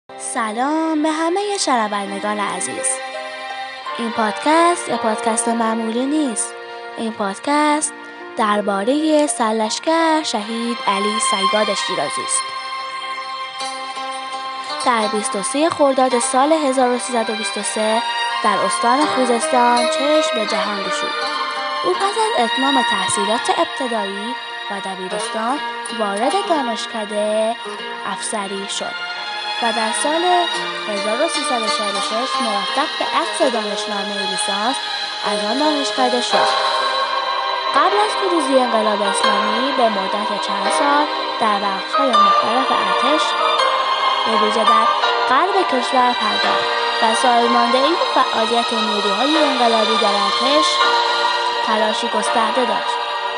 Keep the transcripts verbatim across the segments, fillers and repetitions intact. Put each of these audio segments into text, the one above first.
سلام به همه شنوندگان عزیز. این پادکست یه پادکست معمولی نیست. این پادکست درباره سرلشکر شهید علی صیاد شیرازی است. در بیست و سوم خرداد سال هزار و سیصد و بیست و سه در استان خوزستان چشم به جهان گشود. او پس از اتمام تحصیلات ابتدایی و دبیرستان وارد دانشکده افسری شد و در سال هزار و سیصد و چهل و شش موفق به اخذ دانشنامه لیسانس از آن دانشکده شد. قبل از پیروزی انقلاب اسلامی به مدت چند سال در بخش‌های مختلف ارتش به ویژه در غرب کشور پرداخت و سالماندهی فعالیت نیروهای انقلابی در ارتش تلاشی گسترده داشت.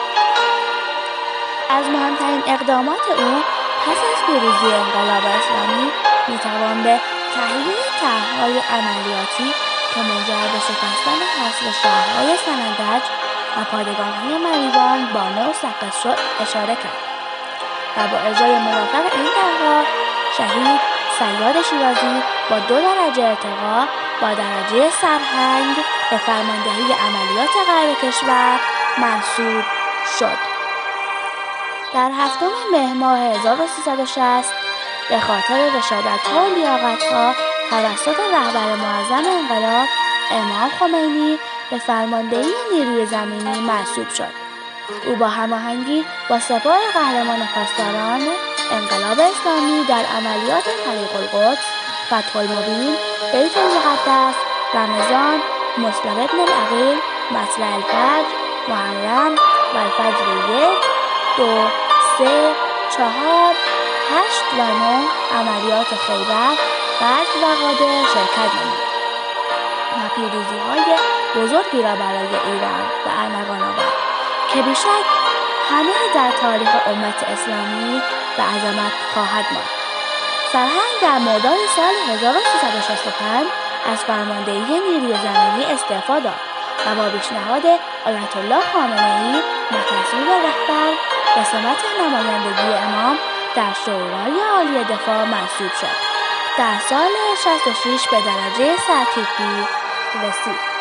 از مهمترین اقدامات او پس از پیروزی انقلاب اسلامی میتوان به تهیه طرح‌های عملیاتی که منجر به شکستن حصر شهرهای سنندج و پادگان‌های مریوان، بانه و سقز شد اشاره کرد و با اجرای موفق این طرح‌ها شهید صیاد شیرازی با دو درجه ارتقا با درجه سرهنگ به فرماندهی عملیات غرب کشور منصوب شد. در هفتم مهر ماه هزار و سیصد و شصت به خاطر رشادت‌ها و لیاقت‌ها توسط رهبر معظم انقلاب امام خمینی به فرماندهی نیروی زمینی منصوب شد. او با هماهنگی با سپاه قهرمان پاسداران انقلاب اسلامی در عملیات طریق القدس، فتح المبین، بیت المقدس، رمضان، مسلم ابن العقیل، مطلع الفجر، محرم و الفجر یک، دو، سه، چهار، هشت و نه عملیات خیبر، بدر و قادر شرکت نمود و پیروزی‌های بزرگی را برای ایران به ارمغان آورد که بیشک همه در تاریخ امت اسلامی به عظمت خواهد ماند. سرهنگ در مرداد سال هزار و سیصد و شصت و پنج از فرماندهی نیروی زمینی استعفا داد و با پیشنهاد آیت الله خامنه‌ای به تصویب رهبر به سمت نمایندگی امام در شورای عالی دفاع منصوب شد. در سال شصت و شش به درجه سرتیپی رسید.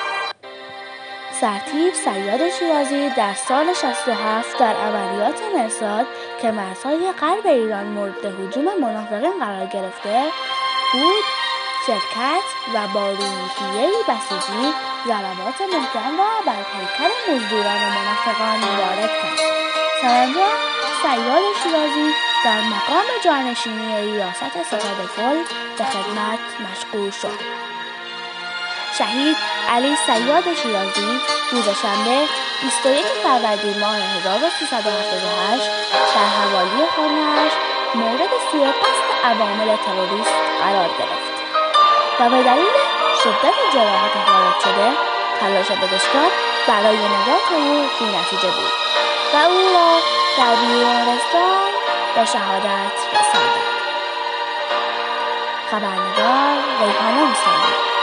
سرتیپ صیاد شیرازی در سال شصت و هفت در عملیات مرصاد که مرزهای غرب ایران مورد هجوم منافقین قرار گرفته بود شرکت و با روحیه‌ای بسیجی ضربات محکم را بر پیکر مزدوران و منافقان وارد کرد. سرانجام صیاد شیرازی در مقام جانشینی ریاست ستاد کل به خدمت مشغول شد. شهید علی صیاد شیرازی روز شنبه بیست و یک فروردین ماه هزار و سیصد و هفتاد و هشت در حوالی خانه‌اش مورد سوء قصد عوامل تروریست قرار گرفت و به دلیل شدت جراحات وارد شده تلاش پزشکان برای نجات او بی‌نتیجه بود و او را در بیمارستان به شهادت رساندند. خبرنگار ریحانه حسینی.